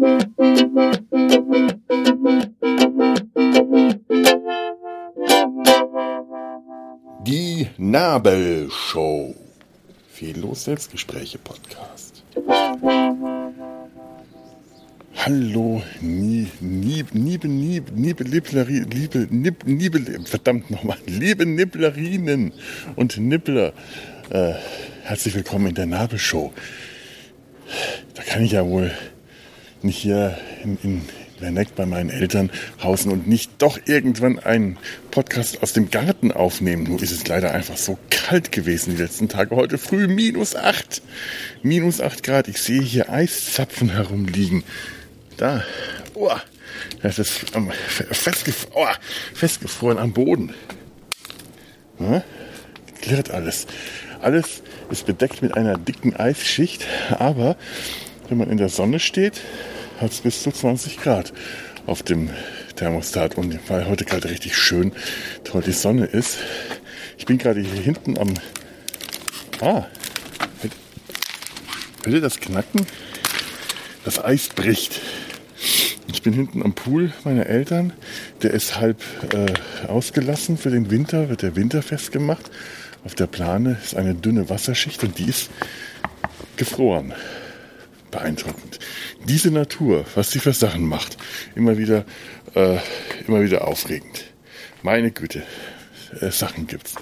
Die Nabelshow. Fehllos Selbstgespräche Podcast. Hallo, liebe Nibblerinnen und Nibbler. Herzlich willkommen in der Nabelshow. Da kann ich ja wohl nicht hier in Werneck bei meinen Eltern hausen und nicht doch irgendwann einen Podcast aus dem Garten aufnehmen. Nur ist es leider einfach so kalt gewesen die letzten Tage. Heute früh -8 Grad. Ich sehe hier Eiszapfen herumliegen. Da, das ist festgefroren am Boden. Ja, klirrt alles. Alles ist bedeckt mit einer dicken Eisschicht, aber wenn man in der Sonne steht, hat es bis zu 20 Grad auf dem Thermostat. Und weil heute gerade richtig schön toll die Sonne ist, ich bin gerade hier hinten am... hört ihr das Knacken? Das Eis bricht. Ich bin hinten am Pool meiner Eltern. Der ist halb ausgelassen für den Winter, wird der Winter festgemacht. Auf der Plane ist eine dünne Wasserschicht und die ist gefroren. Beeindruckend. Diese Natur, was sie für Sachen macht, immer wieder aufregend. Meine Güte, Sachen gibt's.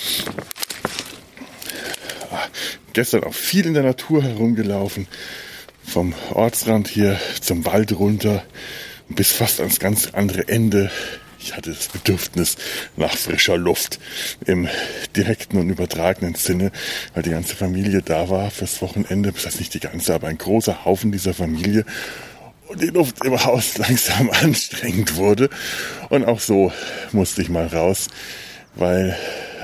Gestern auch viel in der Natur herumgelaufen, vom Ortsrand hier zum Wald runter, bis fast ans ganz andere Ende. Ich hatte das Bedürfnis nach frischer Luft im direkten und übertragenen Sinne, weil die ganze Familie da war fürs Wochenende. Das heißt nicht die ganze, aber ein großer Haufen dieser Familie. Und die Luft im Haus langsam anstrengend wurde. Und auch so musste ich mal raus, weil,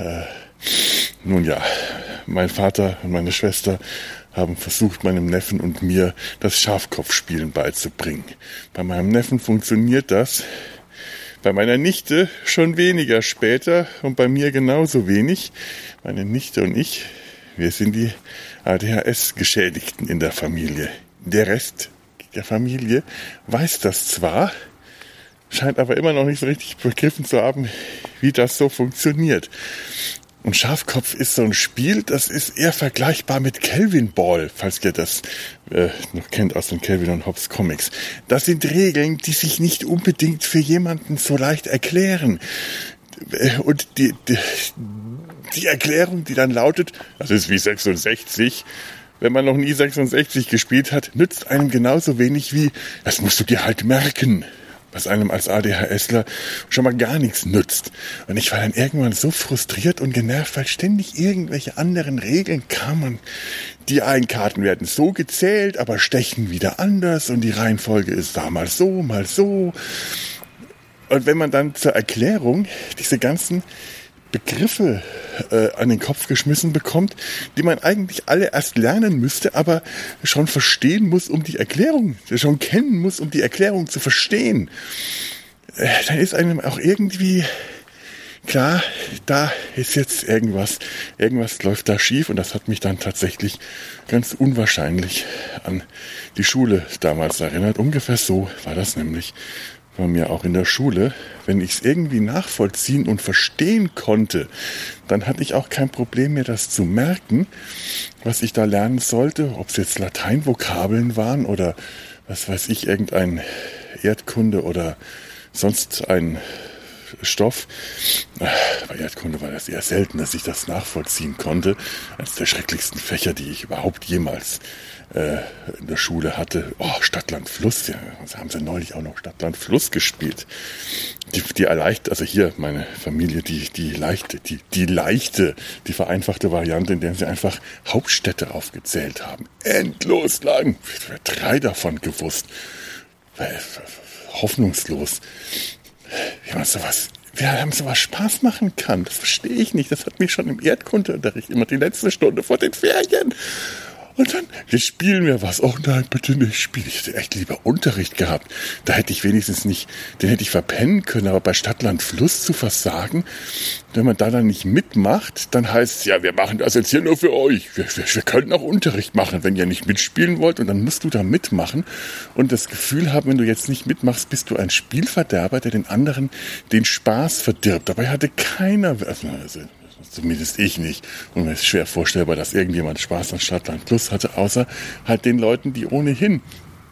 mein Vater und meine Schwester haben versucht, meinem Neffen und mir das Schafkopfspielen beizubringen. Bei meinem Neffen funktioniert das. Bei meiner Nichte schon weniger später und bei mir genauso wenig. Meine Nichte und ich, wir sind die ADHS-Geschädigten in der Familie. Der Rest der Familie weiß das zwar, scheint aber immer noch nicht so richtig begriffen zu haben, wie das so funktioniert. Und Schafkopf ist so ein Spiel, das ist eher vergleichbar mit Kelvin Ball, falls ihr das noch kennt aus den Kelvin und Hobbes Comics. Das sind Regeln, die sich nicht unbedingt für jemanden so leicht erklären. Und die Erklärung, die dann lautet, das ist wie 66, wenn man noch nie 66 gespielt hat, nützt einem genauso wenig wie, das musst du dir halt merken. Was einem als ADHSler schon mal gar nichts nützt. Und ich war dann irgendwann so frustriert und genervt, weil ständig irgendwelche anderen Regeln kamen. Die einen Karten werden so gezählt, aber stechen wieder anders und die Reihenfolge ist da mal so, mal so. Und wenn man dann zur Erklärung diese ganzen Begriffe an den Kopf geschmissen bekommt, die man eigentlich alle erst lernen müsste, aber schon verstehen muss, um die Erklärung, schon kennen muss, um die Erklärung zu verstehen, dann ist einem auch irgendwie klar, da ist jetzt irgendwas läuft da schief und das hat mich dann tatsächlich ganz unwahrscheinlich an die Schule damals erinnert. Ungefähr so war das nämlich bei mir auch in der Schule. Wenn ich es irgendwie nachvollziehen und verstehen konnte, dann hatte ich auch kein Problem mehr, das zu merken, was ich da lernen sollte, ob es jetzt Lateinvokabeln waren oder was weiß ich, irgendein Erdkunde oder sonst ein Stoff. Bei Erdkunde war das eher selten, dass ich das nachvollziehen konnte. Eines der schrecklichsten Fächer, die ich überhaupt jemals in der Schule hatte. Stadt, Land, Fluss. Ja, also haben sie neulich auch noch Stadt, Land, Fluss gespielt. Die erleichtert, also hier meine Familie, die vereinfachte Variante, in der sie einfach Hauptstädte aufgezählt haben. Endlos lang. Ich habe 3 davon gewusst. Hoffnungslos. Wie man sowas Spaß machen kann, das verstehe ich nicht. Das hat mich schon im Erdkundeunterricht immer die letzte Stunde vor den Ferien. Und dann, jetzt spielen wir was. Oh nein, bitte nicht spielen. Ich hätte echt lieber Unterricht gehabt. Da hätte ich wenigstens nicht, den hätte ich verpennen können. Aber bei Stadt, Land, Fluss zu versagen, wenn man da dann nicht mitmacht, dann heißt es, ja, wir machen das jetzt hier nur für euch. Wir können auch Unterricht machen, wenn ihr nicht mitspielen wollt. Und dann musst du da mitmachen und das Gefühl haben, wenn du jetzt nicht mitmachst, bist du ein Spielverderber, der den anderen den Spaß verdirbt. Dabei hatte keiner, also zumindest ich nicht. Und mir ist schwer vorstellbar, dass irgendjemand Spaß an Stadt, Land, Fluss hatte, außer halt den Leuten, die ohnehin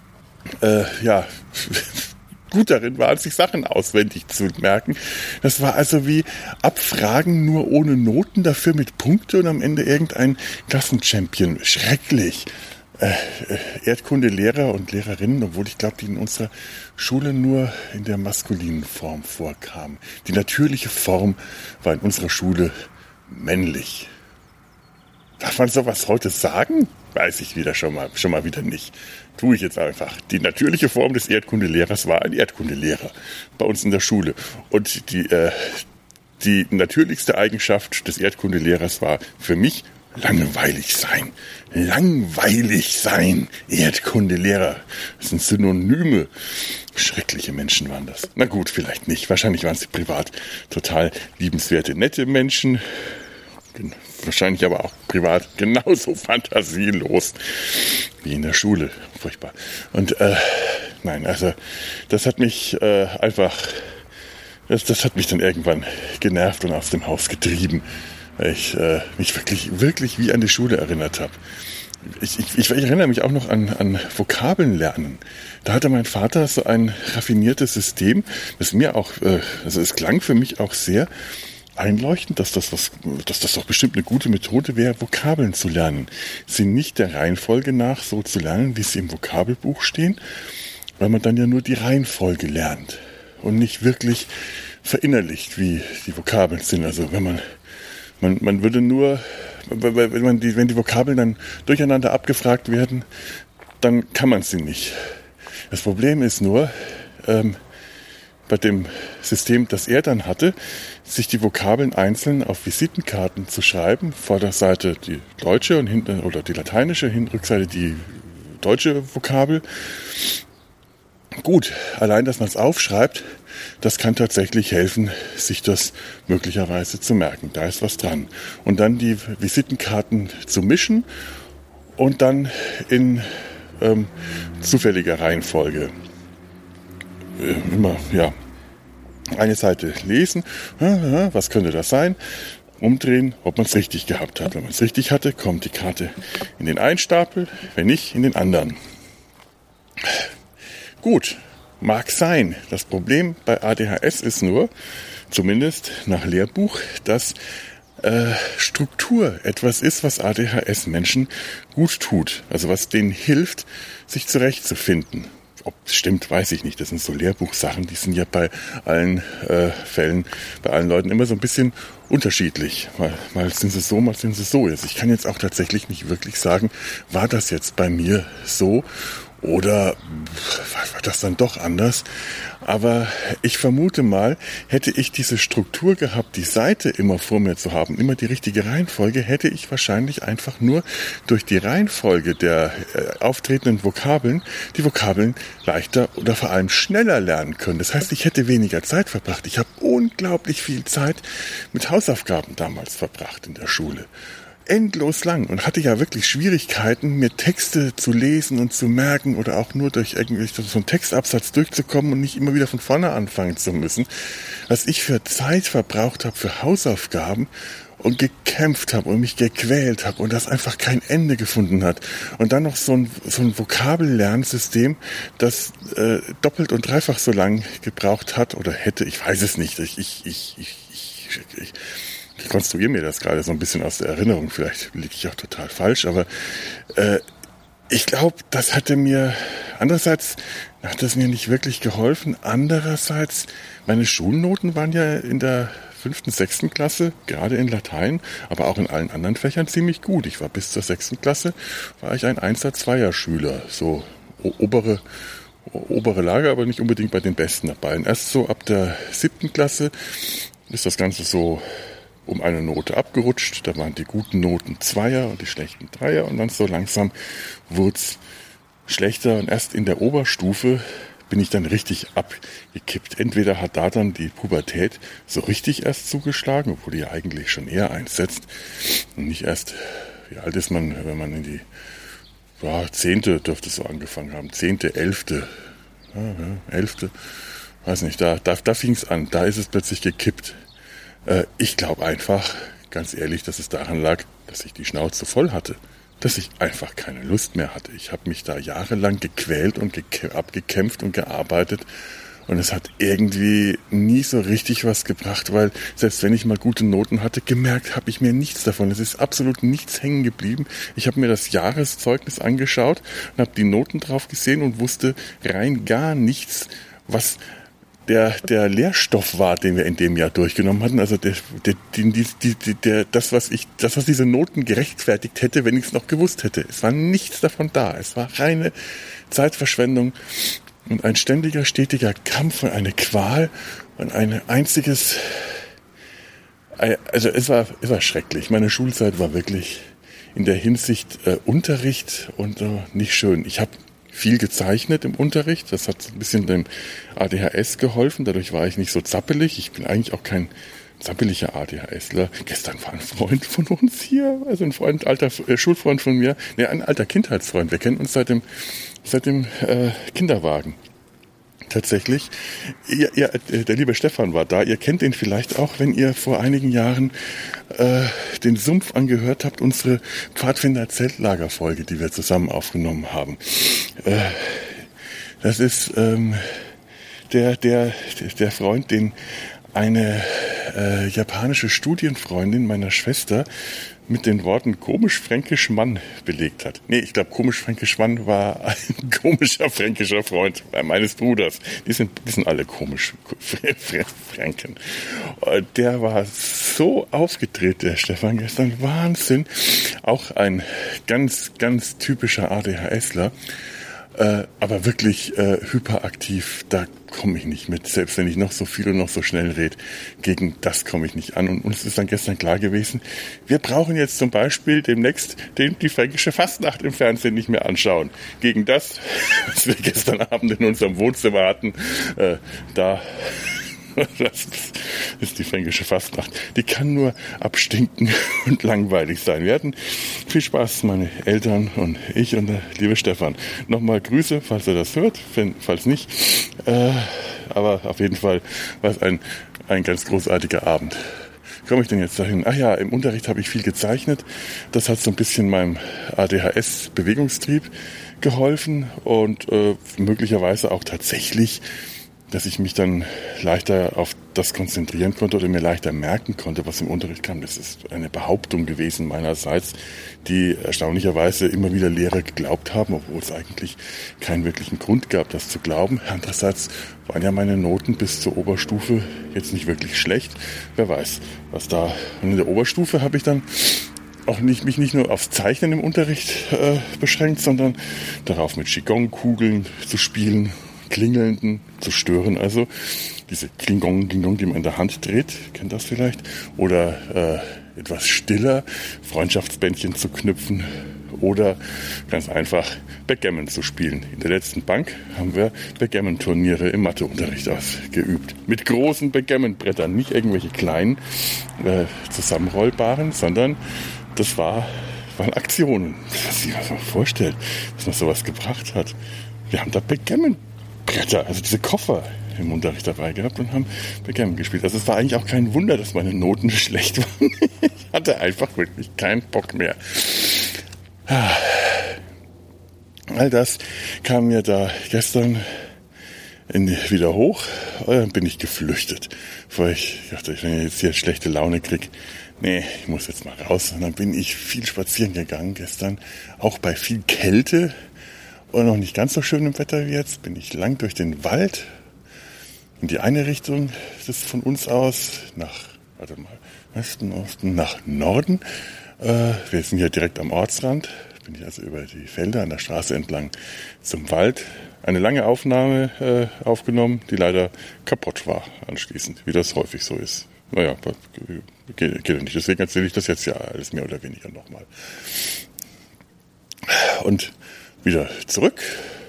gut darin waren, sich Sachen auswendig zu merken. Das war also wie Abfragen, nur ohne Noten, dafür mit Punkte und am Ende irgendein Klassenchampion. Schrecklich. Erdkundelehrer und Lehrerinnen, obwohl ich glaube, die in unserer Schule nur in der maskulinen Form vorkamen. Die natürliche Form war in unserer Schule männlich. Darf man sowas heute sagen? Weiß ich schon mal wieder nicht. Tue ich jetzt einfach. Die natürliche Form des Erdkundelehrers war ein Erdkundelehrer bei uns in der Schule. Und die natürlichste Eigenschaft des Erdkundelehrers war für mich langweilig sein. Langweilig sein. Erdkundelehrer. Das sind Synonyme. Schreckliche Menschen waren das. Na gut, vielleicht nicht. Wahrscheinlich waren sie privat total liebenswerte, nette Menschen. Wahrscheinlich aber auch privat genauso fantasielos wie in der Schule. Furchtbar. Und nein, also das hat mich das hat mich dann irgendwann genervt und aus dem Haus getrieben, weil ich mich wirklich wie an die Schule erinnert habe. Ich erinnere mich auch noch an Vokabeln lernen. Da hatte mein Vater so ein raffiniertes System, das mir auch, also es klang für mich auch sehr einleuchtend, dass das doch bestimmt eine gute Methode wäre, Vokabeln zu lernen. Sie nicht der Reihenfolge nach so zu lernen, wie sie im Vokabelbuch stehen, weil man dann ja nur die Reihenfolge lernt und nicht wirklich verinnerlicht, wie die Vokabeln sind. Also wenn man würde nur, wenn die Vokabeln dann durcheinander abgefragt werden, dann kann man sie nicht. Das Problem ist nur, bei dem System, das er dann hatte, sich die Vokabeln einzeln auf Visitenkarten zu schreiben, Vorderseite die deutsche und hinten oder die lateinische, Rückseite die deutsche Vokabel. Gut, allein, dass man es aufschreibt, das kann tatsächlich helfen, sich das möglicherweise zu merken. Da ist was dran. Und dann die Visitenkarten zu mischen und dann in zufälliger Reihenfolge immer, ja, eine Seite lesen, was könnte das sein, umdrehen, ob man es richtig gehabt hat. Wenn man es richtig hatte, kommt die Karte in den einen Stapel, wenn nicht, in den anderen. Gut, mag sein. Das Problem bei ADHS ist nur, zumindest nach Lehrbuch, dass Struktur etwas ist, was ADHS-Menschen gut tut. Also was denen hilft, sich zurechtzufinden. Ob es stimmt, weiß ich nicht. Das sind so Lehrbuchsachen, die sind ja bei allen Fällen, bei allen Leuten immer so ein bisschen unterschiedlich. Mal sind sie so, mal sind sie so. Also ich kann jetzt auch tatsächlich nicht wirklich sagen, war das jetzt bei mir so oder war das dann doch anders? Aber ich vermute mal, hätte ich diese Struktur gehabt, die Seite immer vor mir zu haben, immer die richtige Reihenfolge, hätte ich wahrscheinlich einfach nur durch die Reihenfolge der auftretenden Vokabeln die Vokabeln leichter oder vor allem schneller lernen können. Das heißt, ich hätte weniger Zeit verbracht. Ich habe unglaublich viel Zeit mit Hausaufgaben damals verbracht in der Schule. Endlos lang und hatte ja wirklich Schwierigkeiten, mir Texte zu lesen und zu merken oder auch nur durch irgendwie so einen Textabsatz durchzukommen und nicht immer wieder von vorne anfangen zu müssen. Was ich für Zeit verbraucht habe für Hausaufgaben und gekämpft habe und mich gequält habe und das einfach kein Ende gefunden hat. Und dann noch so ein Vokabellernsystem, das doppelt und dreifach so lang gebraucht hat oder hätte, ich weiß es nicht. Ich konstruiere mir das gerade so ein bisschen aus der Erinnerung. Vielleicht liege ich auch total falsch, aber ich glaube, das hatte mir, andererseits hat es mir nicht wirklich geholfen. Andererseits, meine Schulnoten waren ja in der 5., 6. Klasse, gerade in Latein, aber auch in allen anderen Fächern ziemlich gut. Ich war bis zur 6. Klasse, war ich ein 1er, 2er Schüler, so obere Lage, aber nicht unbedingt bei den Besten dabei. Und erst so ab der 7. Klasse ist das Ganze so um eine Note abgerutscht. Da waren die guten Noten Zweier und die schlechten Dreier. Und dann so langsam wurde es schlechter. Und erst in der Oberstufe bin ich dann richtig abgekippt. Entweder hat da dann die Pubertät so richtig erst zugeschlagen, obwohl die ja eigentlich schon eher einsetzt. Und nicht erst, wie alt ist man, wenn man in die 10. dürfte es so angefangen haben. 10., 11., 11., weiß nicht, da fing es an. Da ist es plötzlich gekippt. Ich glaube einfach, ganz ehrlich, dass es daran lag, dass ich die Schnauze voll hatte. Dass ich einfach keine Lust mehr hatte. Ich habe mich da jahrelang gequält und abgekämpft und gearbeitet. Und es hat irgendwie nie so richtig was gebracht, weil selbst wenn ich mal gute Noten hatte, gemerkt habe ich mir nichts davon. Es ist absolut nichts hängen geblieben. Ich habe mir das Jahreszeugnis angeschaut und habe die Noten drauf gesehen und wusste rein gar nichts, was der Lehrstoff war, den wir in dem Jahr durchgenommen hatten. Also das, was diese Noten gerechtfertigt hätte, wenn ich es noch gewusst hätte. Es war nichts davon da. Es war reine Zeitverschwendung. Und ein ständiger, stetiger Kampf und eine Qual und ein einziges, also es war schrecklich. Meine Schulzeit war wirklich in der Hinsicht Unterricht und nicht schön. Ich habe viel gezeichnet im Unterricht. Das hat ein bisschen dem ADHS geholfen. Dadurch war ich nicht so zappelig. Ich bin eigentlich auch kein zappeliger ADHSler. Gestern war ein Freund von uns hier, also ein Freund, alter Schulfreund von mir, ein alter Kindheitsfreund. Wir kennen uns seit dem Kinderwagen. Tatsächlich. Der liebe Stefan war da. Ihr kennt ihn vielleicht auch, wenn ihr vor einigen Jahren den Sumpf angehört habt, unsere Pfadfinder-Zeltlager-Folge, die wir zusammen aufgenommen haben. Das ist der Freund, den eine japanische Studienfreundin meiner Schwester mit den Worten komisch-fränkisch Mann belegt hat. Nee, ich glaube, komisch-fränkisch Mann war ein komischer fränkischer Freund meines Bruders. Die sind alle komisch, Fränken. Der war so aufgedreht, der Stefan, gestern. Wahnsinn. Auch ein ganz, ganz typischer ADHSler. Aber wirklich hyperaktiv, da komme ich nicht mit. Selbst wenn ich noch so viel und noch so schnell rede, gegen das komme ich nicht an. Und uns ist dann gestern klar gewesen, wir brauchen jetzt zum Beispiel demnächst die fränkische Fastnacht im Fernsehen nicht mehr anschauen. Gegen das, was wir gestern Abend in unserem Wohnzimmer hatten, das ist die fränkische Fastnacht. Die kann nur abstinken und langweilig sein. Wir hatten viel Spaß, meine Eltern und ich und der liebe Stefan. Nochmal Grüße, falls er das hört, falls nicht. Aber auf jeden Fall war es ein ganz großartiger Abend. Komme ich denn jetzt dahin? Ach ja, im Unterricht habe ich viel gezeichnet. Das hat so ein bisschen meinem ADHS-Bewegungstrieb geholfen und möglicherweise auch tatsächlich, dass ich mich dann leichter auf das konzentrieren konnte oder mir leichter merken konnte, was im Unterricht kam. Das ist eine Behauptung gewesen meinerseits, die erstaunlicherweise immer wieder Lehrer geglaubt haben, obwohl es eigentlich keinen wirklichen Grund gab, das zu glauben. Andererseits waren ja meine Noten bis zur Oberstufe jetzt nicht wirklich schlecht. Wer weiß, was da. Und in der Oberstufe habe ich dann auch mich nicht nur aufs Zeichnen im Unterricht beschränkt, sondern darauf, mit Qigong-Kugeln zu spielen, Klingelnden zu stören, also diese Klingong, die man in der Hand dreht, kennt das vielleicht, oder etwas stiller Freundschaftsbändchen zu knüpfen oder ganz einfach Backgammon zu spielen. In der letzten Bank haben wir Backgammon-Turniere im Matheunterricht ausgeübt. Mit großen Backgammon-Brettern, nicht irgendwelche kleinen zusammenrollbaren, sondern das waren Aktionen. Was sich das mal vorstellt, dass man sowas gebracht hat. Wir haben da Backgammon-Bretter, also diese Koffer im Unterricht dabei gehabt und haben Backgammon gespielt. Also es war eigentlich auch kein Wunder, dass meine Noten schlecht waren. Ich hatte einfach wirklich keinen Bock mehr. All das kam mir da gestern wieder hoch, dann bin ich geflüchtet. Bevor ich dachte, wenn ich jetzt hier schlechte Laune kriege, nee, ich muss jetzt mal raus. Und dann bin ich viel spazieren gegangen gestern, auch bei viel Kälte und noch nicht ganz so schönem Wetter wie jetzt, bin ich lang durch den Wald in die eine Richtung, das ist von uns aus, Westen, Osten, nach Norden. Wir sind hier direkt am Ortsrand, bin ich also über die Felder an der Straße entlang zum Wald. Eine lange Aufnahme aufgenommen, die leider kaputt war anschließend, wie das häufig so ist. naja, geht ja nicht. Deswegen erzähle ich das jetzt ja alles mehr oder weniger nochmal. Und wieder zurück.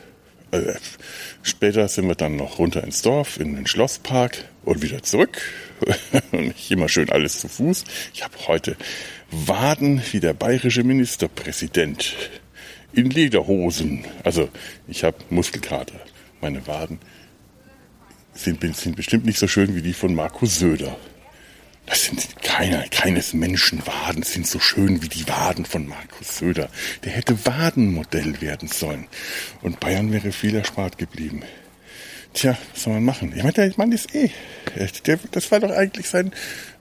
Später sind wir dann noch runter ins Dorf, in den Schlosspark und wieder zurück. Und nicht immer schön alles zu Fuß. Ich habe heute Waden wie der bayerische Ministerpräsident in Lederhosen. Also ich habe Muskelkater. Meine Waden sind bestimmt nicht so schön wie die von Markus Söder. Das sind keines Menschen Waden sind so schön wie die Waden von Markus Söder. Der hätte Wadenmodell werden sollen. Und Bayern wäre viel erspart geblieben. Tja, was soll man machen? Ich meine, der Mann ist das war doch eigentlich sein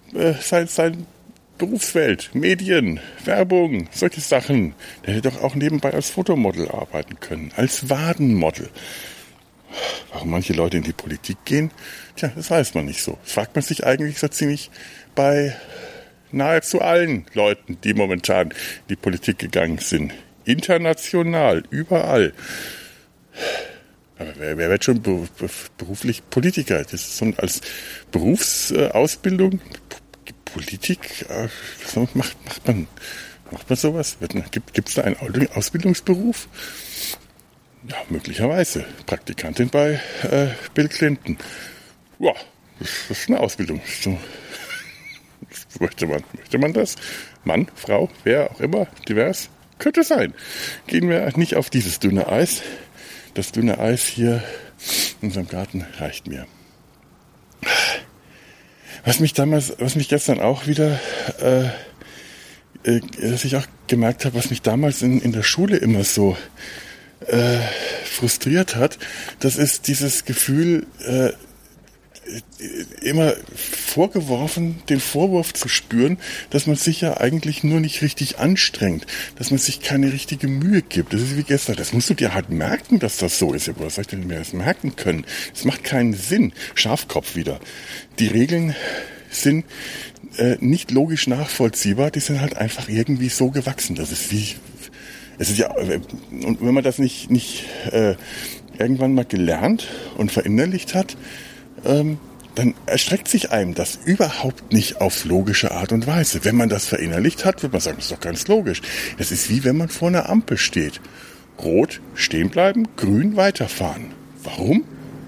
Berufsfeld. Medien, Werbung, solche Sachen. Der hätte doch auch nebenbei als Fotomodel arbeiten können. Als Wadenmodel. Warum manche Leute in die Politik gehen? Tja, das weiß man nicht so. Das fragt man sich eigentlich so ziemlich bei nahezu allen Leuten, die momentan in die Politik gegangen sind. International, überall. Aber wer wird schon beruflich Politiker? Das ist so als Berufsausbildung, Politik, was macht man sowas? Gibt es da einen Ausbildungsberuf? Ja, möglicherweise. Praktikantin bei Bill Clinton. Ja, das ist eine Ausbildung. So, möchte man das? Mann, Frau, wer auch immer, divers? Könnte sein. Gehen wir nicht auf dieses dünne Eis. Das dünne Eis hier in unserem Garten reicht mir. Was mich gestern auch wieder, dass ich auch gemerkt habe, was mich damals in der Schule immer so frustriert hat, das ist dieses Gefühl, immer den Vorwurf zu spüren, dass man sich ja eigentlich nur nicht richtig anstrengt, dass man sich keine richtige Mühe gibt. Das ist wie gestern, das musst du dir halt merken, dass das so ist. Ja, woher soll ich denn mir das merken können? Das macht keinen Sinn. Schafkopf wieder. Die Regeln sind nicht logisch nachvollziehbar, die sind halt einfach irgendwie so gewachsen. Es ist ja, und wenn man das nicht irgendwann mal gelernt und verinnerlicht hat, dann erstreckt sich einem das überhaupt nicht auf logische Art und Weise. Wenn man das verinnerlicht hat, wird man sagen, das ist doch ganz logisch. Das ist wie wenn man vor einer Ampel steht. Rot, stehen bleiben, grün, weiterfahren. Warum?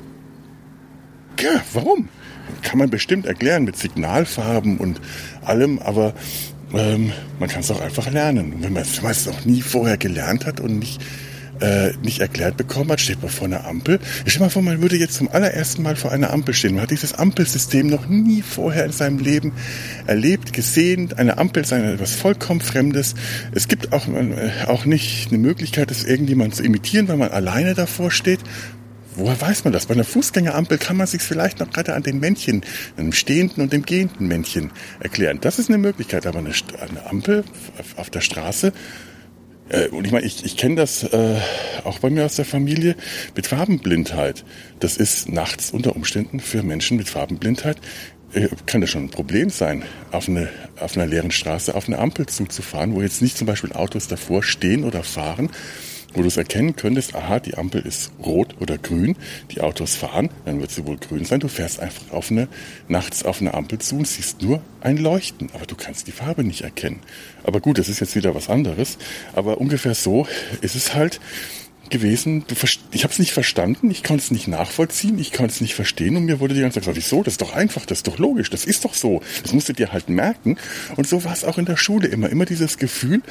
Ja, warum? Kann man bestimmt erklären mit Signalfarben und allem, aber man kann es auch einfach lernen. Und wenn man es noch nie vorher gelernt hat und nicht erklärt bekommen hat, steht man vor einer Ampel. Stell dir mal vor, man würde jetzt zum allerersten Mal vor einer Ampel stehen. Man hat dieses Ampelsystem noch nie vorher in seinem Leben erlebt, gesehen. Eine Ampel ist etwas vollkommen Fremdes. Es gibt auch nicht eine Möglichkeit, das irgendjemand zu imitieren, weil man alleine davor steht. Woher weiß man das? Bei einer Fußgängerampel kann man sich vielleicht noch gerade an den Männchen, einem stehenden und dem gehenden Männchen erklären. Das ist eine Möglichkeit, aber eine Ampel auf der Straße. Und ich meine, ich kenne das auch bei mir aus der Familie mit Farbenblindheit. Das ist nachts unter Umständen für Menschen mit Farbenblindheit, kann das schon ein Problem sein, auf einer leeren Straße auf eine Ampel zuzufahren, wo jetzt nicht zum Beispiel Autos davor stehen oder fahren, wo du es erkennen könntest, aha, die Ampel ist rot oder grün, die Autos fahren, dann wird sie wohl grün sein. Du fährst einfach nachts auf eine Ampel zu und siehst nur ein Leuchten, aber du kannst die Farbe nicht erkennen. Aber gut, das ist jetzt wieder was anderes, aber ungefähr so ist es halt gewesen. Ich habe es nicht verstanden, ich konnte es nicht nachvollziehen, ich konnte es nicht verstehen und mir wurde die ganze Zeit gesagt, wieso, das ist doch einfach, das ist doch logisch, das ist doch so, das musst du dir halt merken. Und so war es auch in der Schule immer dieses Gefühl,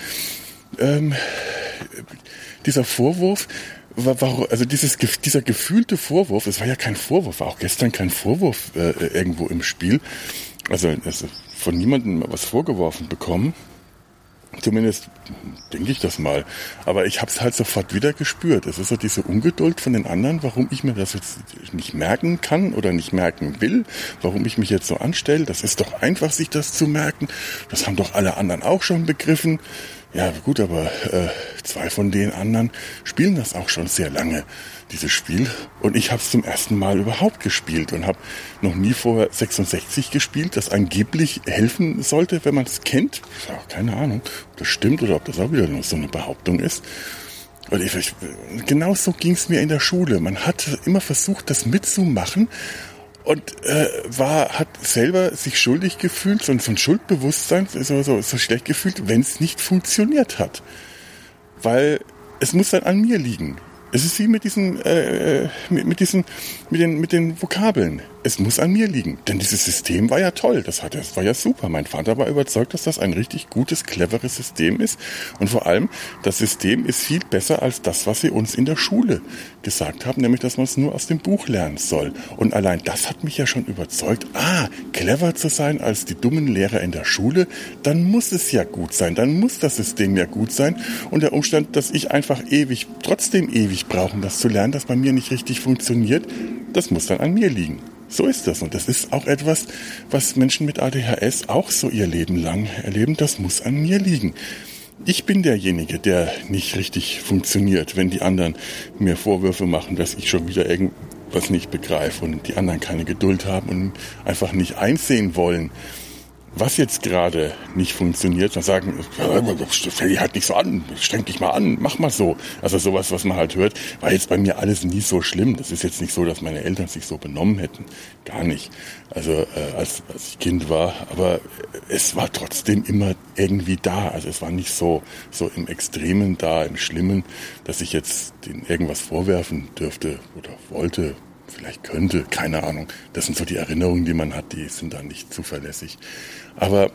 dieser Vorwurf, also dieser gefühlte Vorwurf, es war ja kein Vorwurf, war auch gestern kein Vorwurf irgendwo im Spiel, also von niemandem was vorgeworfen bekommen, zumindest denke ich das mal, aber ich habe es halt sofort wieder gespürt. Es ist so diese Ungeduld von den anderen, warum ich mir das jetzt nicht merken kann oder nicht merken will, warum ich mich jetzt so anstelle, das ist doch einfach, sich das zu merken, das haben doch alle anderen auch schon begriffen. Ja gut, aber 2 von den anderen spielen das auch schon sehr lange, dieses Spiel. Und ich habe es zum ersten Mal überhaupt gespielt und habe noch nie vorher 66 gespielt, das angeblich helfen sollte, wenn man es kennt. Ich habe auch keine Ahnung, ob das stimmt oder ob das auch wieder nur so eine Behauptung ist. Und genau so ging es mir in der Schule. Man hat immer versucht, das mitzumachen. Und hat selber sich schuldig gefühlt, so ein Schuldbewusstsein, so schlecht gefühlt, wenn es nicht funktioniert hat. Weil es muss dann an mir liegen. Es ist wie mit den Vokabeln. Es muss an mir liegen. Denn dieses System war ja toll. Das war ja super. Mein Vater war überzeugt, dass das ein richtig gutes, cleveres System ist. Und vor allem, das System ist viel besser als das, was sie uns in der Schule gesagt haben, nämlich, dass man es nur aus dem Buch lernen soll. Und allein das hat mich ja schon überzeugt, clever zu sein als die dummen Lehrer in der Schule, dann muss es ja gut sein. Dann muss das System ja gut sein. Und der Umstand, dass ich einfach trotzdem ewig brauche, um das zu lernen, das bei mir nicht richtig funktioniert, das muss dann an mir liegen. So ist das. Und das ist auch etwas, was Menschen mit ADHS auch so ihr Leben lang erleben. Das muss an mir liegen. Ich bin derjenige, der nicht richtig funktioniert, wenn die anderen mir Vorwürfe machen, dass ich schon wieder irgendwas nicht begreife und die anderen keine Geduld haben und einfach nicht einsehen wollen, was jetzt gerade nicht funktioniert, dann sagen, stell dich halt nicht so an, streng dich mal an, mach mal so. Also sowas, was man halt hört, war jetzt bei mir alles nie so schlimm. Das ist jetzt nicht so, dass meine Eltern sich so benommen hätten. Gar nicht. Also als ich Kind war, aber es war trotzdem immer irgendwie da. Also es war nicht so im Extremen da, im Schlimmen, dass ich jetzt denen irgendwas vorwerfen dürfte oder wollte. Vielleicht könnte, keine Ahnung. Das sind so die Erinnerungen, die man hat, die sind dann nicht zuverlässig. Aber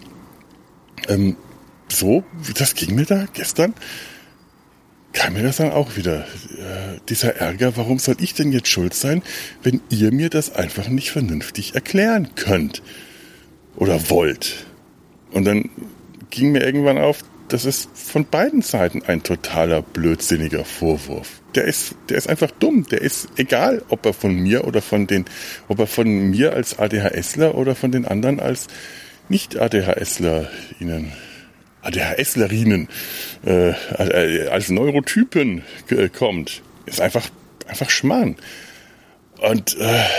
das ging mir da gestern, kam mir das dann auch wieder. Dieser Ärger, warum soll ich denn jetzt schuld sein, wenn ihr mir das einfach nicht vernünftig erklären könnt oder wollt? Und dann ging mir irgendwann auf, das ist von beiden Seiten ein totaler blödsinniger Vorwurf. Der ist einfach dumm. Der ist egal, ob er von mir als ADHSler oder von den anderen als Nicht-ADHSlerinnen, als Neurotypen kommt. Ist einfach Schmarrn. Und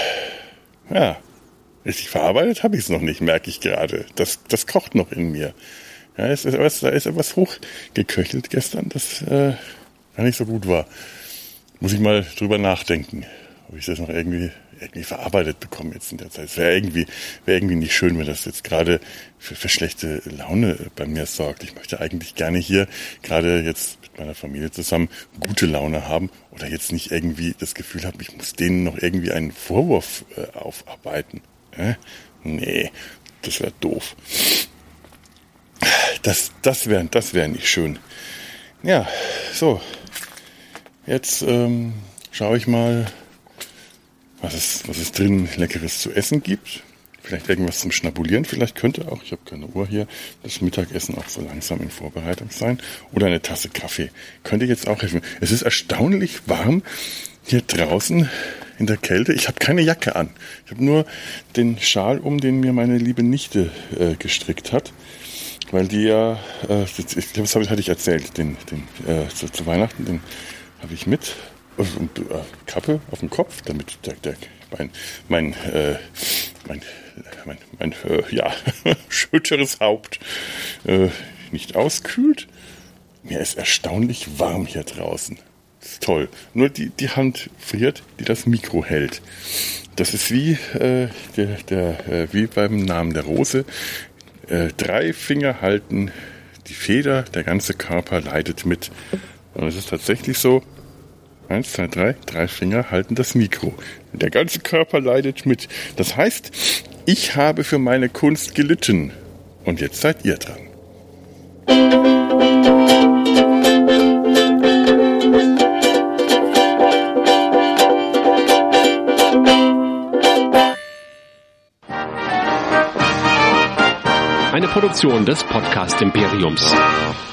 richtig verarbeitet habe ich es noch nicht, merke ich gerade. Das kocht noch in mir. Ja, da ist etwas hochgeköchelt gestern, das gar nicht so gut war. Muss ich mal drüber nachdenken, ob ich das noch irgendwie verarbeitet bekomme jetzt in der Zeit. Es wäre irgendwie nicht schön, wenn das jetzt gerade für schlechte Laune bei mir sorgt. Ich möchte eigentlich gerne hier, gerade jetzt mit meiner Familie zusammen, gute Laune haben oder jetzt nicht irgendwie das Gefühl haben, ich muss denen noch irgendwie einen Vorwurf aufarbeiten. Nee, das wäre doof. Das wäre nicht schön. Ja, so. Jetzt schaue ich mal, was es drin Leckeres zu essen gibt. Vielleicht irgendwas zum Schnabulieren. Vielleicht könnte auch, ich habe keine Uhr hier, das Mittagessen auch so langsam in Vorbereitung sein. Oder eine Tasse Kaffee. Könnte jetzt auch helfen. Es ist erstaunlich warm hier draußen in der Kälte. Ich habe keine Jacke an. Ich habe nur den Schal den mir meine liebe Nichte gestrickt hat. Weil die ja, ich glaube, das hatte ich erzählt, zu Weihnachten, den habe ich mit, und Kappe auf dem Kopf, damit mein schöteres Haupt nicht auskühlt. Mir ist erstaunlich warm hier draußen. Das ist toll. Nur die Hand friert, die das Mikro hält. Das ist wie wie beim Namen der Rose. 3 Finger halten die Feder, der ganze Körper leidet mit. Und es ist tatsächlich so, 1, 2, 3 Finger halten das Mikro. Der ganze Körper leidet mit. Das heißt, ich habe für meine Kunst gelitten. Und jetzt seid ihr dran. Eine Produktion des Podcast Imperiums.